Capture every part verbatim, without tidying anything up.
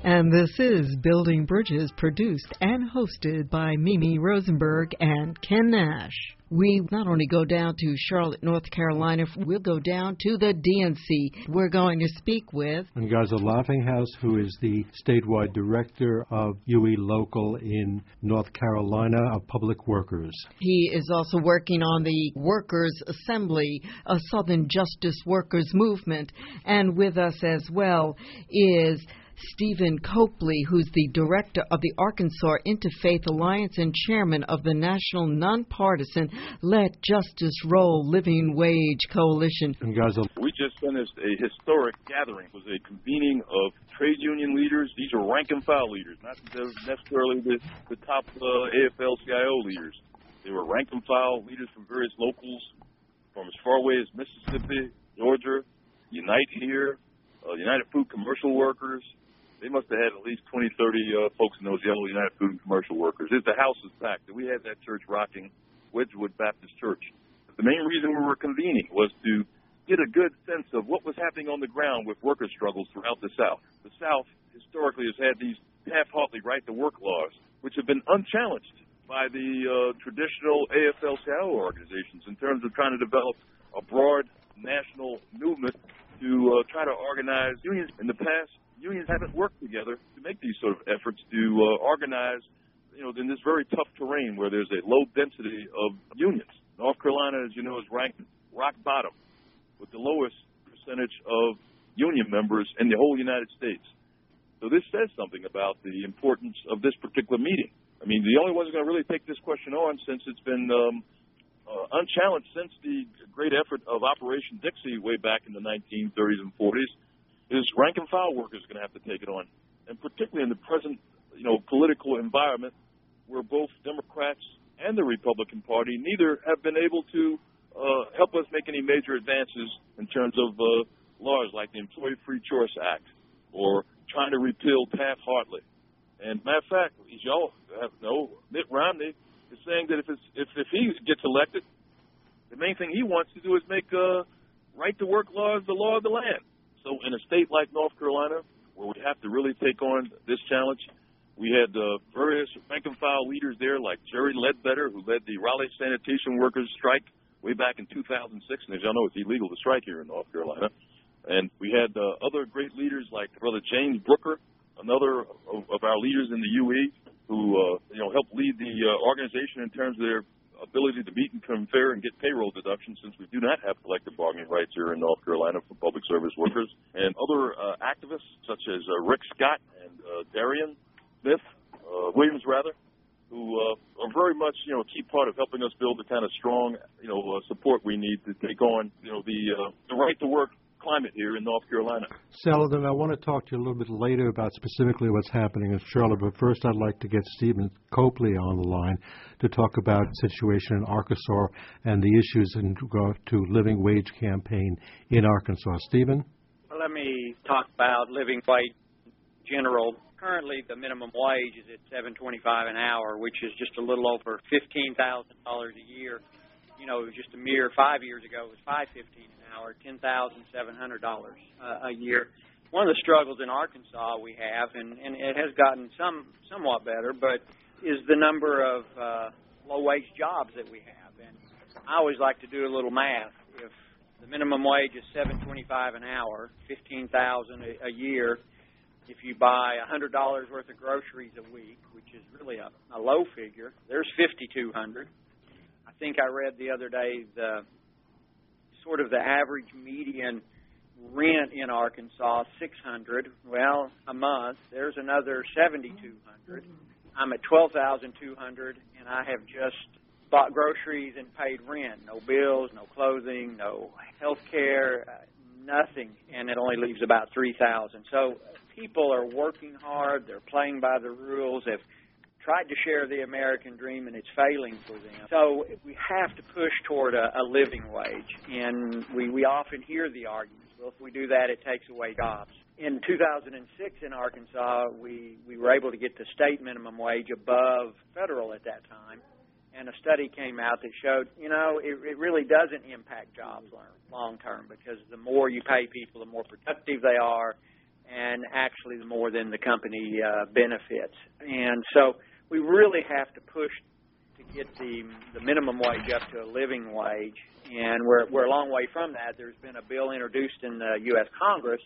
And this is Building Bridges, produced and hosted by Mimi Rosenberg and Ken Nash. We not only go down to Charlotte, North Carolina, we'll go down to the D N C. We're going to speak with Ngaza Laughinghouse, who is the statewide director of U E Local in North Carolina of Public Workers. He is also working on the Workers' Assembly, a Southern Justice Workers Movement. And with us as well is Stephen Copley, who's the director of the Arkansas Interfaith Alliance and chairman of the National Nonpartisan Let Justice Roll Living Wage Coalition. And guys, we just finished a historic gathering. It was a convening of trade union leaders. These are rank and file leaders, not necessarily the, the top uh, A F L C I O leaders. They were rank and file leaders from various locals, from as far away as Mississippi, Georgia, Unite Here, uh, United Food Commercial Workers. They must have had at least twenty, thirty uh, folks in those yellow United Food and Commercial Workers. The house was packed. We had that church rocking, Wedgwood Baptist Church. The main reason we were convening was to get a good sense of what was happening on the ground with worker struggles throughout the South. The South historically has had these half-heartedly right-to-work laws, which have been unchallenged by the uh, traditional A F L C I O organizations in terms of trying to develop a broad national movement to uh, try to organize unions. In the past, unions haven't worked together to make these sort of efforts to uh, organize, you know, in this very tough terrain where there's a low density of unions. North Carolina, as you know, is ranked rock bottom with the lowest percentage of union members in the whole United States. So this says something about the importance of this particular meeting. I mean, the only ones who are going to really take this question on, since it's been um, uh, unchallenged since the great effort of Operation Dixie way back in the nineteen thirties and forties, is rank and file workers going to have to take it on. And particularly in the present, you know, political environment where both Democrats and the Republican Party neither have been able to uh, help us make any major advances in terms of uh, laws like the Employee Free Choice Act or trying to repeal Taft-Hartley. And matter of fact, as y'all have know, Mitt Romney is saying that if, it's, if, if he gets elected, the main thing he wants to do is make uh, right-to-work laws the law of the land. So in a state like North Carolina, where we have to really take on this challenge, we had uh, various rank-and-file leaders there, like Jerry Ledbetter, who led the Raleigh Sanitation Workers strike way back in two thousand six. And as y'all know, it's illegal to strike here in North Carolina. And we had uh, other great leaders like Brother James Brooker, another of, of our leaders in the U E, who uh, you know helped lead the uh, organization in terms of their ability to meet and confer and get payroll deductions, since we do not have collective bargaining rights here in North Carolina for public service workers, and other uh, activists such as uh, Rick Scott and uh, Darian Smith, uh, Williams rather, who uh, are very much, you know, a key part of helping us build the kind of strong, you know, uh, support we need to take on, you know, the, uh, the right to work climate here in North Carolina. Saladin, I want to talk to you a little bit later about specifically what's happening in Charlotte, but first I'd like to get Stephen Copley on the line to talk about the situation in Arkansas and the issues in regard to living wage campaign in Arkansas. Stephen? Well, let me talk about living wage in general. Currently, the minimum wage is at seven twenty-five an hour, which is just a little over fifteen thousand dollars a year. You know, just a mere five years ago, it was five fifteen an hour, ten thousand seven hundred dollars uh, a year. One of the struggles in Arkansas we have, and, and it has gotten some somewhat better, but is the number of uh, low-wage jobs that we have. And I always like to do a little math. If the minimum wage is seven twenty-five an hour, fifteen thousand a, a year, if you buy one hundred dollars worth of groceries a week, which is really a, a low figure, there's fifty-two hundred dollars. I think I read the other day the sort of the average median rent in Arkansas, six hundred dollars. Well, a month, there's another seventy-two hundred dollars. I'm at twelve thousand two hundred dollars, and I have just bought groceries and paid rent. No bills, no clothing, no health care, uh, nothing, and it only leaves about three thousand dollars. So people are working hard. They're playing by the rules. They've tried to share the American dream, and it's failing for them. So we have to push toward a, a living wage, and we, we often hear the arguments, well, if we do that, it takes away jobs. In two thousand six in Arkansas, we, we were able to get the state minimum wage above federal at that time, and a study came out that showed, you know, it, it really doesn't impact jobs long term, because the more you pay people, the more productive they are, and actually more than the company uh, benefits. And so we really have to push to get the the minimum wage up to a living wage, and we're we're a long way from that. There's been a bill introduced in the U S Congress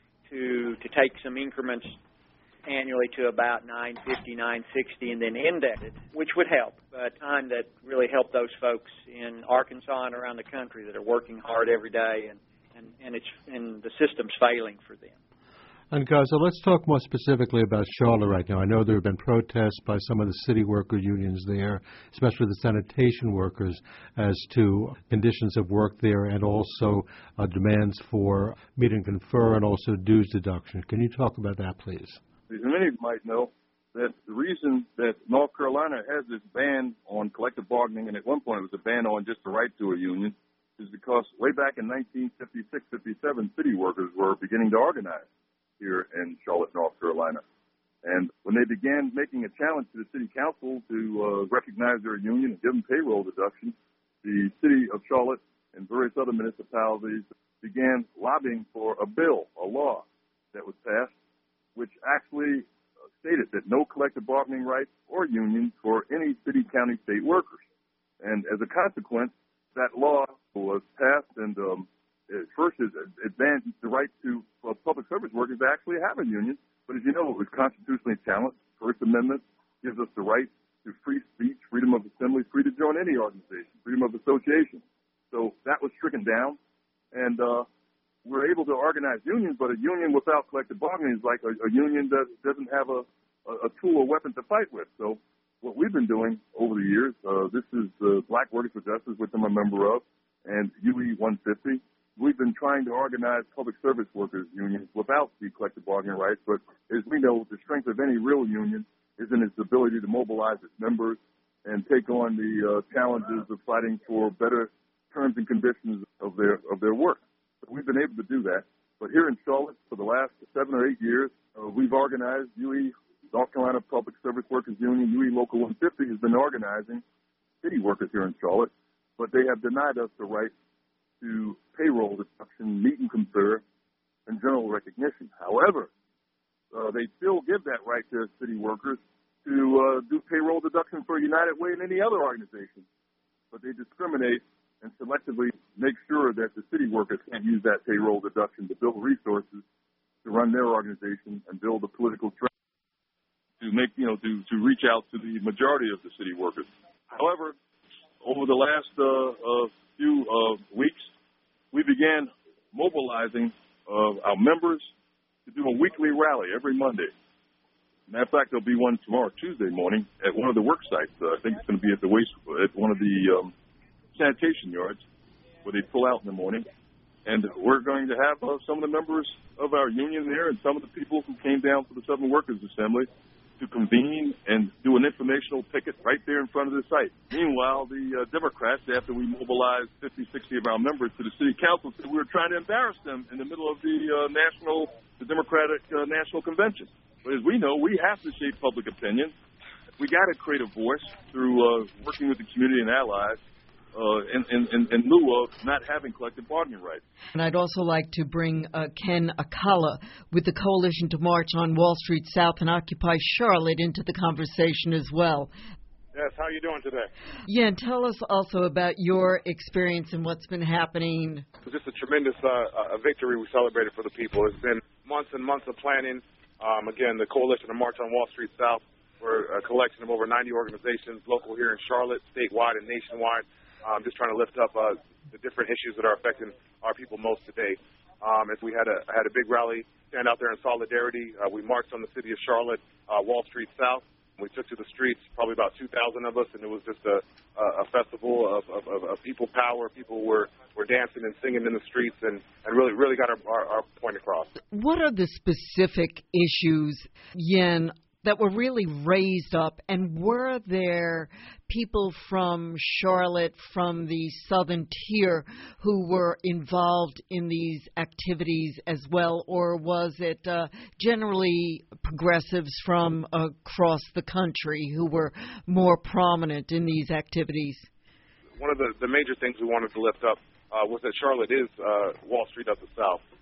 to to take some increments annually to about nine fifty, nine sixty, and then index it, which would help. A time that really help those folks in Arkansas and around the country that are working hard every day, and and and it's and the system's failing for them. And guys, so let's talk more specifically about Charlotte right now. I know there have been protests by some of the city worker unions there, especially the sanitation workers, as to conditions of work there, and also uh, demands for meet and confer and also dues deduction. Can you talk about that, please? As many might know, that the reason that North Carolina has this ban on collective bargaining, and at one point it was a ban on just the right to a union, is because way back in nineteen fifty-six, fifty-seven, city workers were beginning to organize here in Charlotte, North Carolina. And when they began making a challenge to the city council to uh, recognize their union and give them payroll deductions, the city of Charlotte and various other municipalities began lobbying for a bill, a law that was passed, which actually stated that no collective bargaining rights or unions for any city, county, state workers. And as a consequence, that law was passed, and um, at first it advanced the right to uh, public service workers to actually have a union. But as you know, it was constitutionally challenged. First Amendment gives us the right to free speech, freedom of assembly, free to join any organization, freedom of association. So that was stricken down, and uh, we're able to organize unions, but a union without collective bargaining is like a, a union that doesn't have a, a, a tool or weapon to fight with. So what we've been doing over the years, uh, this is the Black Workers for Justice, which I'm a member of, and U E one fifty. We've been trying to organize public service workers unions without the collective bargaining rights, but as we know, the strength of any real union is in its ability to mobilize its members and take on the uh, challenges of fighting for better terms and conditions of their of their work. So we've been able to do that. But here in Charlotte, for the last seven or eight years, uh, we've organized U E, North Carolina Public Service Workers Union, U E Local one fifty has been organizing city workers here in Charlotte, but they have denied us the right to payroll deduction, meet and confer, and general recognition. However, uh, they still give that right to city workers to uh, do payroll deduction for United Way and any other organization. But they discriminate and selectively make sure that the city workers can't use that payroll deduction to build resources to run their organization and build a political trust to make, you know, to, to reach out to the majority of the city workers. However, over the last uh, uh, few uh, weeks, we began mobilizing uh, our members to do a weekly rally every Monday. Matter of fact, there'll be one tomorrow, Tuesday morning, at one of the work sites. Uh, I think it's going to be at the waste, at one of the um, sanitation yards where they pull out in the morning. And we're going to have uh, some of the members of our union there and some of the people who came down for the Southern Workers Assembly to convene and do an informational picket right there in front of the site. Meanwhile, the uh, Democrats, after we mobilized fifty, sixty of our members to the city council, said we were trying to embarrass them in the middle of the uh, national, the Democratic uh, National Convention. But as we know, we have to shape public opinion. We got to create a voice through uh, working with the community and allies uh, in, in, in, in lieu of not having collective bargaining rights. And I'd also like to bring uh, Ken Akala with the Coalition to March on Wall Street South and Occupy Charlotte into the conversation as well. Yes, how are you doing today? Yeah, and tell us also about your experience and what's been happening. It was just a tremendous uh, a victory we celebrated for the people. It's been months and months of planning. Um, again, the Coalition to March on Wall Street South, we're a collection of over ninety organizations, local here in Charlotte, statewide and nationwide, um, just trying to lift up uh, the different issues that are affecting our people most today. Um, as we had a had a big rally, stand out there in solidarity. Uh, we marched on the city of Charlotte, uh, Wall Street South. We took to the streets, probably about two thousand of us, and it was just a, a festival of, of, of people power. People were, were dancing and singing in the streets and, and really really got our, our, our point across. What are the specific issues, Yen, that were really raised up, and were there people from Charlotte, from the southern tier, who were involved in these activities as well, or was it uh, generally progressives from across the country who were more prominent in these activities? One of the, the major things we wanted to lift up uh, was that Charlotte is uh, Wall Street of the South.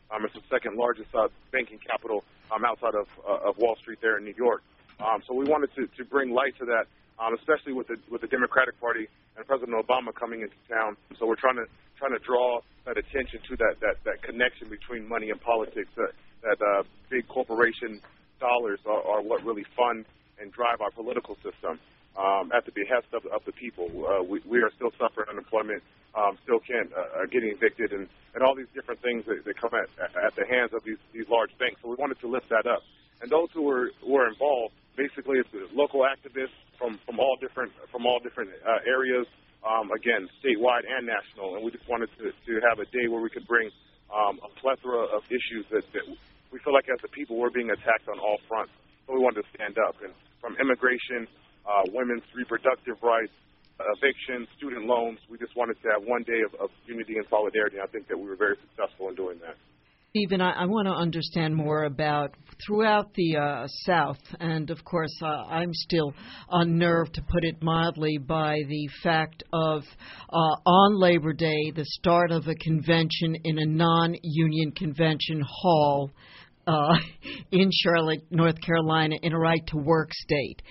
Um, it's the second largest uh, banking capital um, outside of uh, of Wall Street there in New York. Um, so we wanted to, to bring light to that, um, especially with the with the Democratic Party and President Obama coming into town. So we're trying to trying to draw that attention to that that, that connection between money and politics. That that uh, big corporation dollars are, are what really fund and drive our political system um, at the behest of, of the people. Uh, we, we are still suffering unemployment, um, still can't uh, are getting evicted, and, and all these different things that, that come at, at the hands of these, these large banks. So we wanted to lift that up. And those who were who were involved, basically, it's local activists from, from all different from all different uh, areas. Um, again, statewide and national. And we just wanted to, to have a day where we could bring um, a plethora of issues that, that we feel like as the people we're being attacked on all fronts. So we wanted to stand up. And from immigration, uh, women's reproductive rights, eviction, student loans, we just wanted to have one day of, of unity and solidarity. And I think that we were very successful in doing that. Stephen, I, I want to understand more about throughout the uh, South, and of course uh, I'm still unnerved, to put it mildly, by the fact of uh, on Labor Day, the start of a convention in a non-union convention hall uh, in Charlotte, North Carolina, in a right-to-work state.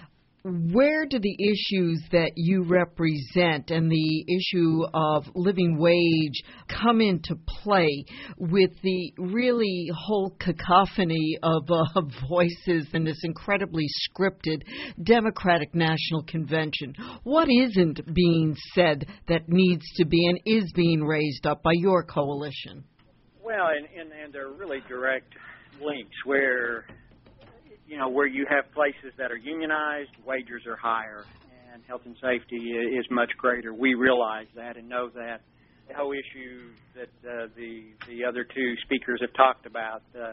Where do the issues that you represent and the issue of living wage come into play with the really whole cacophony of uh, voices in this incredibly scripted Democratic National Convention? What isn't being said that needs to be and is being raised up by your coalition? Well, and, and, and there are really direct links where... You know, where you have places that are unionized, wages are higher, and health and safety is much greater. We realize that and know that. The whole issue that uh, the the other two speakers have talked about, uh,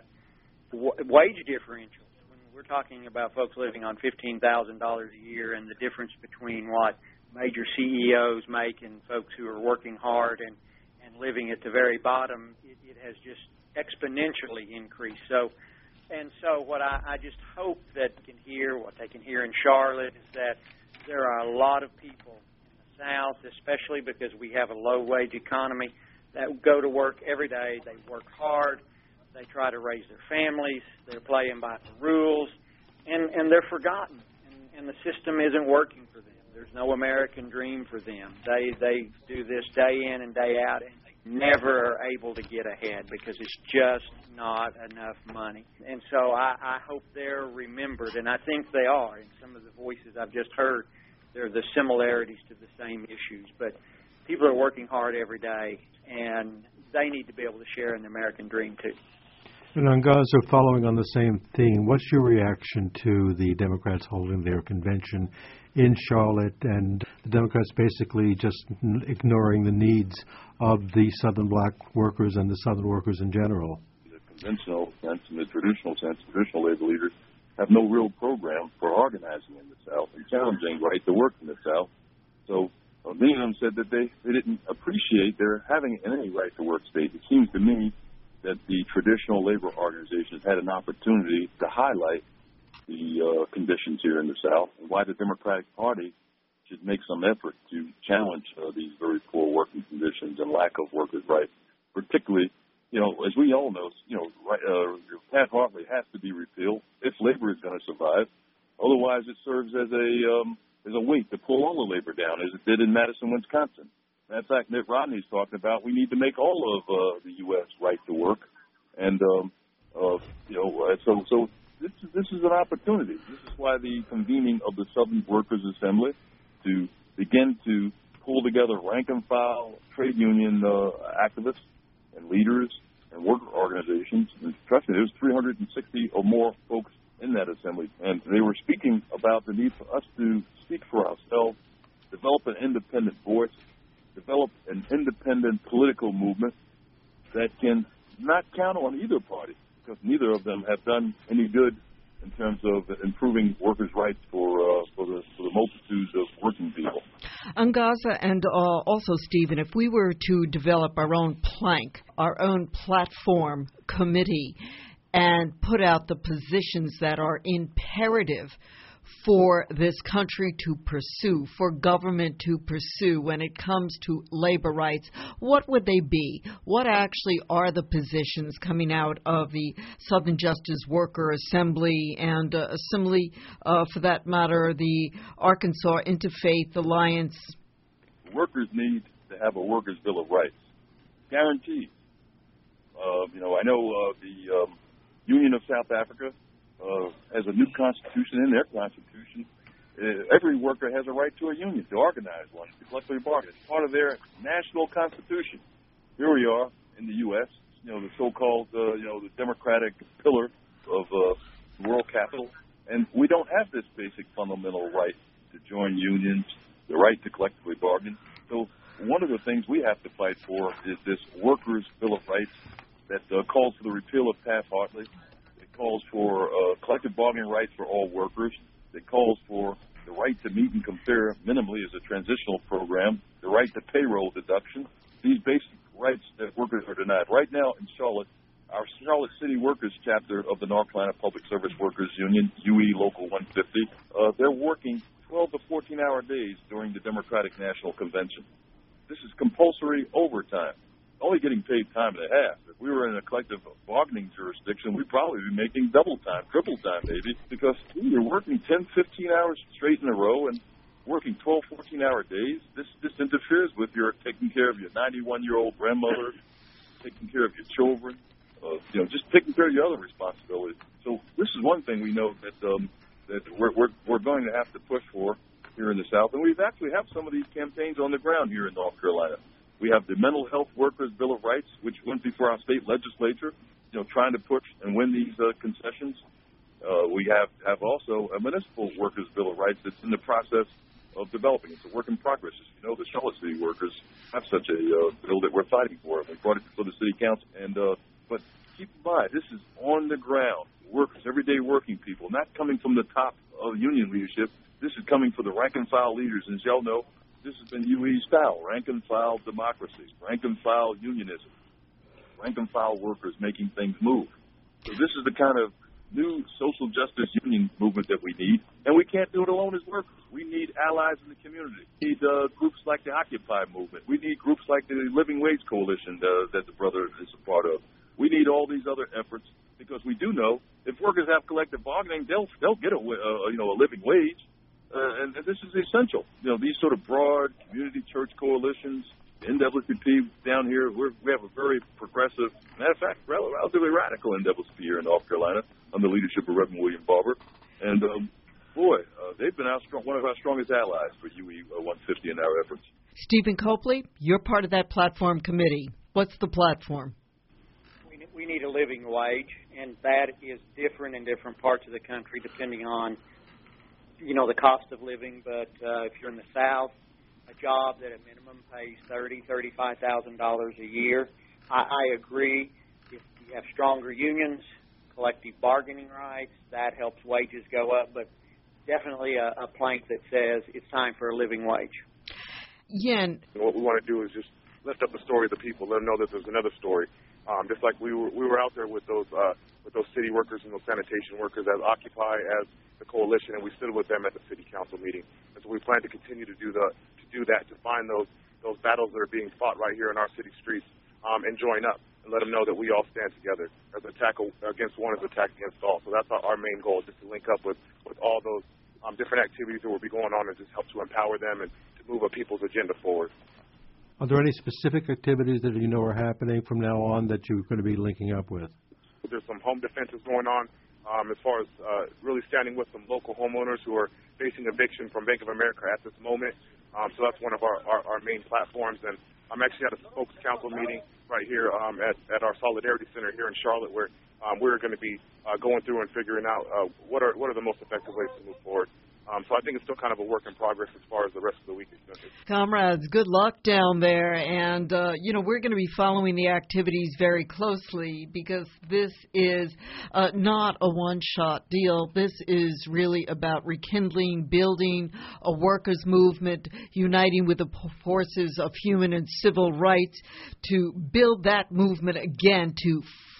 w- wage differentials. When we're talking about folks living on fifteen thousand dollars a year and the difference between what major C E Os make and folks who are working hard and, and living at the very bottom, it, it has just exponentially increased. So. And so what I, I just hope that can hear, what they can hear in Charlotte, is that there are a lot of people in the South, especially because we have a low-wage economy, that go to work every day. They work hard. They try to raise their families. They're playing by the rules, and, and they're forgotten, and, and the system isn't working for them. There's no American dream for them. They, they do this day in and day out, and never are able to get ahead because it's just not enough money. And so I, I hope they're remembered, and I think they are. In some of the voices I've just heard, there are the similarities to the same issues. But people are working hard every day, and they need to be able to share in the American dream, too. And Angaza, following on the same theme, what's your reaction to the Democrats holding their convention in Charlotte and the Democrats basically just ignoring the needs of the Southern black workers and the Southern workers in general? The conventional sense and the traditional sense, traditional labor leaders have no real program for organizing in the South and challenging right to work in the South. So uh, many of them said that they, they didn't appreciate their having any right to work state. It seems to me that the traditional labor organizations had an opportunity to highlight the uh, conditions here in the South and why the Democratic Party should make some effort to challenge uh, these very poor working conditions and lack of workers' rights. Particularly, you know, as we all know, you know, uh, Taft-Hartley has to be repealed if labor is going to survive. Otherwise, it serves as a um, as a weight to pull all the labor down, as it did in Madison, Wisconsin. In fact, Mitt Romney's talking about we need to make all of uh, the U S right to work, and um, uh, you know, uh, so so this is, this is an opportunity. This is why the convening of the Southern Workers Assembly to begin to pull together rank and file trade union uh, activists and leaders and worker organizations. And trust me, there's three hundred sixty or more folks in that assembly, and they were speaking about the need for us to speak for ourselves, develop an independent voice, develop an independent political movement that can not count on either party, because neither of them have done any good in terms of improving workers' rights for uh, for the for the multitudes of working people. Angaza and uh, also Stephen, if we were to develop our own plank, our own platform committee, and put out the positions that are imperative for this country to pursue, for government to pursue when it comes to labor rights, what would they be? What actually are the positions coming out of the Southern Justice Worker Assembly and uh, Assembly, uh, for that matter, the Arkansas Interfaith Alliance? Workers need to have a workers' bill of rights, guaranteed. Uh, you know, I know uh, the um, Union of South Africa uh, has a new constitution in their constitution. Uh, every worker has a right to a union, to organize one, to collectively bargain. It's part of their national constitution. Here we are in the U S, you know, the so-called, uh, you know, the democratic pillar of uh, the world capital, and we don't have this basic fundamental right to join unions, the right to collectively bargain. So one of the things we have to fight for is this workers' bill of rights that uh, calls for the repeal of Taft-Hartley. It calls for uh, collective bargaining rights for all workers. It calls for the right to meet and compare minimally as a transitional program, the right to payroll deduction, these basic rights that workers are denied. Right now in Charlotte, our Charlotte City Workers chapter of the North Carolina Public Service Workers Union, U E Local one fifty, uh, they're working twelve to fourteen hour days during the Democratic National Convention. This is compulsory overtime, only getting paid time and a half. If we were in a collective bargaining jurisdiction, we'd probably be making double time, triple time maybe, because you're working ten, fifteen hours straight in a row and working twelve, fourteen hour days. This this interferes with your taking care of your ninety-one-year-old grandmother, taking care of your children, uh, you know, just taking care of your other responsibilities. So this is one thing we know that um, that we're, we're we're going to have to push for here in the South, and we've actually have some of these campaigns on the ground here in North Carolina. We have the Mental Health Workers Bill of Rights, which went before our state legislature, you know, trying to push and win these uh, concessions. Uh, we have, have also a Municipal Workers Bill of Rights that's in the process of developing. It's a work in progress. As you know, the Charlotte City Workers have such a uh, bill that we're fighting for. We brought it before the City Council. And uh, but keep in mind, this is on the ground. Workers, everyday working people, not coming from the top of union leadership. This is coming for the rank and file leaders. And as y'all know, this has been U E's style, rank and file democracy, rank and file unionism, rank and file workers making things move. So this is the kind of new social justice union movement that we need, and we can't do it alone as workers. We need allies in the community. We need uh, groups like the Occupy movement. We need groups like the Living Wage Coalition uh, that the brother is a part of. We need all these other efforts because we do know if workers have collective bargaining, they'll they'll get a uh, you know a living wage. Uh, and, and this is essential. You know, these sort of broad community church coalitions, N double C P down here, we're, we have a very progressive, matter of fact, relatively radical N double C P here in North Carolina under the leadership of Reverend William Barber. And, um, boy, uh, they've been our strong, one of our strongest allies for U E one fifty in our efforts. Stephen Copley, you're part of that platform committee. What's the platform? We, we need a living wage, and that is different in different parts of the country depending on you know, the cost of living, but uh, if you're in the South, a job that at minimum pays thirty thousand dollars, thirty-five thousand dollars a year. I, I agree. If you have stronger unions, collective bargaining rights, that helps wages go up, but definitely a, a plank that says it's time for a living wage. Yen. What we want to do is just lift up the story of the people, let them know that there's another story. Um, just like we were, we were out there with those uh, with those city workers and those sanitation workers as Occupy, as the coalition, and we stood with them at the city council meeting. And so we plan to continue to do the to do that, to find those those battles that are being fought right here in our city streets, um, and join up and let them know that we all stand together. As attack against one is attack against all. So that's our, our main goal, just to link up with with all those um, different activities that will be going on and just help to empower them and to move a people's agenda forward. Are there any specific activities that you know are happening from now on that you're going to be linking up with? There's some home defenses going on um, as far as uh, really standing with some local homeowners who are facing eviction from Bank of America at this moment. Um, so that's one of our, our, our main platforms. And I'm actually at a spokes council meeting right here um, at, at our Solidarity Center here in Charlotte where um, we're going to be uh, going through and figuring out uh, what are what are the most effective ways to move forward. Um, so I think it's still kind of a work in progress as far as the rest of the week is concerned. Comrades, good luck down there. And, uh, you know, we're going to be following the activities very closely because this is uh, not a one-shot deal. This is really about rekindling, building a workers' movement, uniting with the forces of human and civil rights to build that movement again, to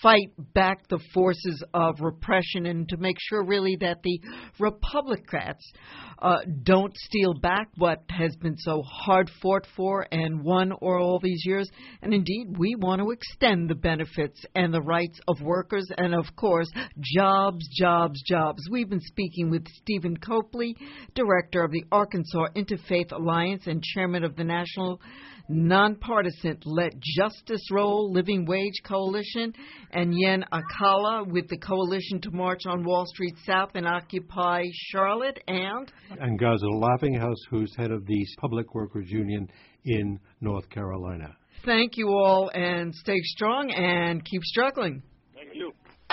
fight back the forces of repression and to make sure really that the Republicans uh, don't steal back what has been so hard fought for and won or all these years. And indeed, we want to extend the benefits and the rights of workers and, of course, jobs, jobs, jobs. We've been speaking with Stephen Copley, director of the Arkansas Interfaith Alliance and chairman of the National Nonpartisan Let Justice Roll Living Wage Coalition, and Yen Akala with the Coalition to March on Wall Street South and Occupy Charlotte, and and Gaza Laughinghouse, who's head of the Public Workers Union in North Carolina. Thank you all, and stay strong and keep struggling. Thank you.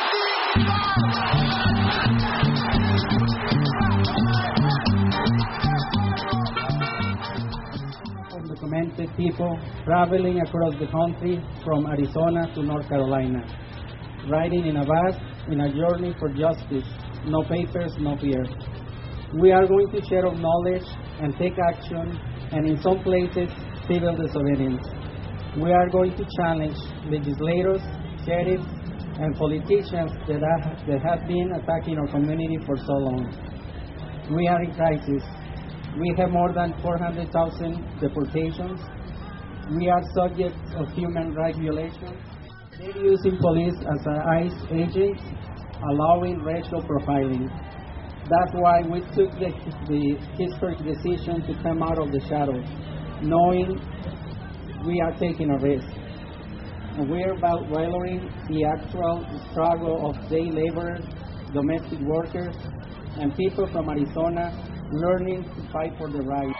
Undocumented people traveling across the country from Arizona to North Carolina, riding in a bus in a journey for justice, no papers, no fear. We are going to share of knowledge and take action, and in some places, civil disobedience. We are going to challenge legislators, sheriffs, and politicians that have, that have been attacking our community for so long. We are in crisis. We have more than four hundred thousand deportations. We are subjects of human rights violations. They're using police as ICE agents, allowing racial profiling. That's why we took the, the historic decision to come out of the shadows, knowing we are taking a risk. And we are valuing the actual struggle of day laborers, domestic workers, and people from Arizona learning to fight for the right.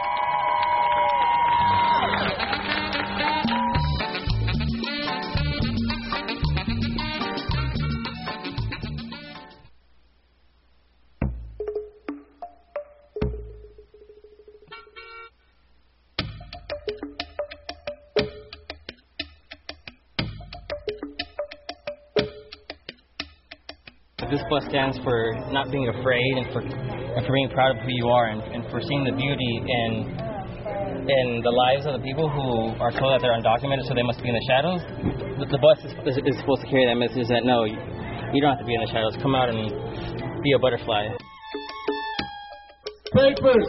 This bus stands for not being afraid and for and for being proud of who you are and, and for seeing the beauty in in the lives of the people who are told that they're undocumented, so they must be in the shadows. The, the bus is, is, is supposed to carry that message that no, you, you don't have to be in the shadows. Come out and be a butterfly. Papers.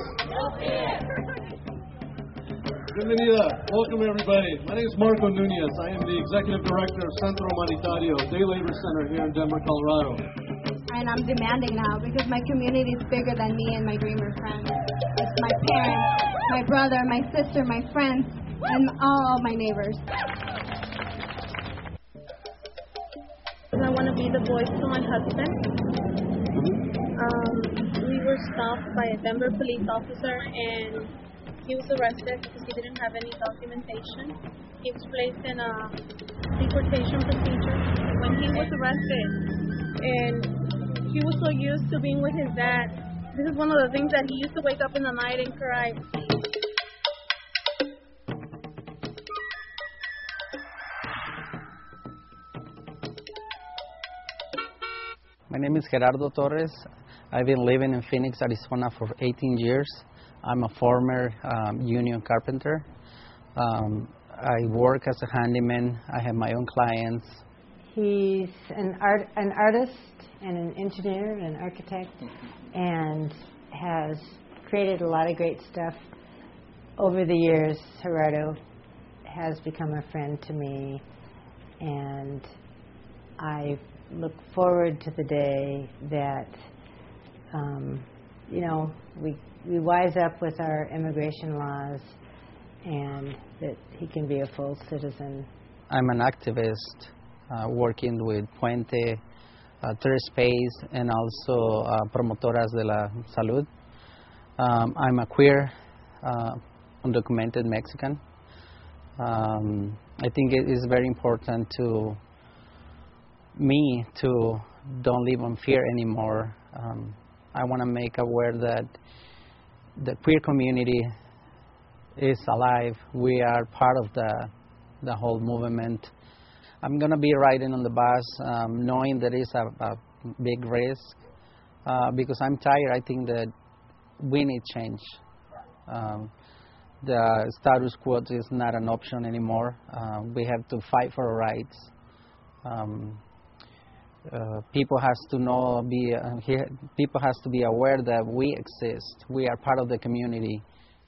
Bienvenida. Welcome, everybody. My name is Marco Nunez. I am the Executive Director of Centro Humanitario, Day Labor Center here in Denver, Colorado. And I'm demanding now because my community is bigger than me and my dreamer friends. It's my parents, my brother, my sister, my friends, and all my neighbors. I want to be the voice to my husband. Um, we were stopped by a Denver police officer and he was arrested because he didn't have any documentation. He was placed in a deportation procedure. When he was arrested, and he was so used to being with his dad, this is one of the things that he used to wake up in the night and cry. My name is Gerardo Torres. I've been living in Phoenix, Arizona for eighteen years. I'm a former um, union carpenter. Um, I work as a handyman. I have my own clients. He's an art, an artist and an engineer and an architect, and has created a lot of great stuff. Over the years, Gerardo has become a friend to me, and I look forward to the day that, um, you know, we we wise up with our immigration laws and that he can be a full citizen. I'm an activist uh, working with Puente, uh, Third Space, and also uh, Promotoras de la Salud. Um, I'm a queer, uh, undocumented Mexican. Um, I think it is very important to me to don't live in fear anymore. Um, I want to make aware that the queer community is alive. We are part of the the whole movement. I'm going to be riding on the bus um, knowing that it's a, a big risk uh, because I'm tired. I think that we need change. Um, the status quo is not an option anymore. Uh, we have to fight for our rights. Um, uh, people has to know, be uh, he, people has to be aware that we exist. We are part of the community.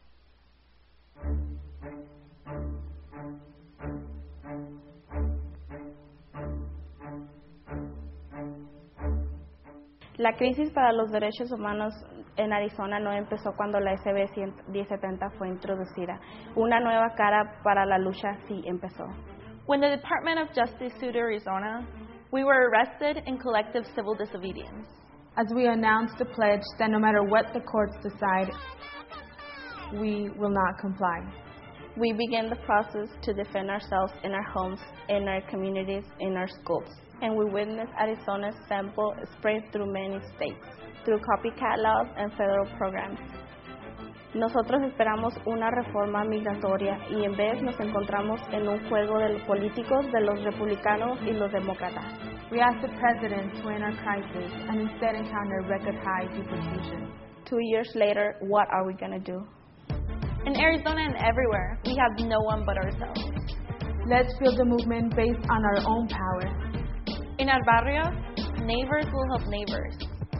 La crisis para los derechos humanos en Arizona no empezó cuando la S B diez setenta fue introducida. Una nueva cara para la lucha sí empezó. When the Department of Justice sued Arizona, we were arrested in collective civil disobedience. As we announced the pledge that no matter what the courts decide, we will not comply. We began the process to defend ourselves in our homes, in our communities, in our schools. And we witnessed Arizona's sample spread through many states, through copycat laws and federal programs. Nosotros esperamos una reforma migratoria y en vez nos encontramos en un juego de los políticos de los republicanos y los demócratas. We asked the president to end our crisis and instead encounter record high deportation. Two years later, what are we going to do? In Arizona and everywhere, we have no one but ourselves. Let's build a movement based on our own power. In our barrios, neighbors will help neighbors.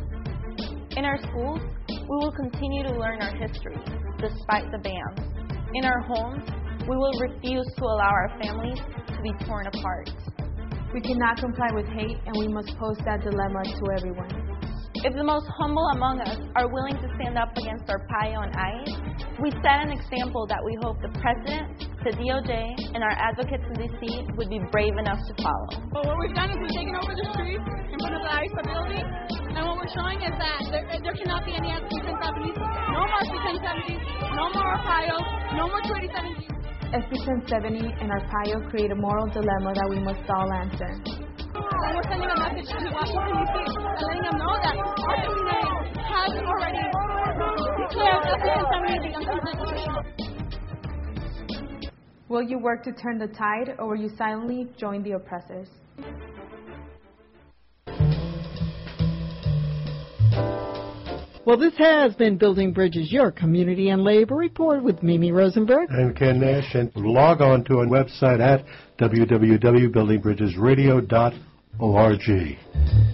In our schools, we will continue to learn our history, despite the bans. In our homes, we will refuse to allow our families to be torn apart. We cannot comply with hate, and we must pose that dilemma to everyone. If the most humble among us are willing to stand up against our Arpaio and ICE, we set an example that we hope the President, the D O J, and our advocates in D C would be brave enough to follow. Well, what we've done is we've taken over the streets in front of the ICE building, and what we're showing is that there, there cannot be any S B ten seventies, no more S B ten seventies, no more Arpaio, no more two eighty-seven G. S B ten seventy and Arpaio create a moral dilemma that we must all answer. And we're sending a message to Washington, D C, and letting them know that our community has already declared S B ten seventy the unconstitutional. Will you work to turn the tide, or will you silently join the oppressors? Well, this has been Building Bridges, your community and labor report with Mimi Rosenberg and Ken Nash. And log on to our website at w w w dot building bridges radio dot org.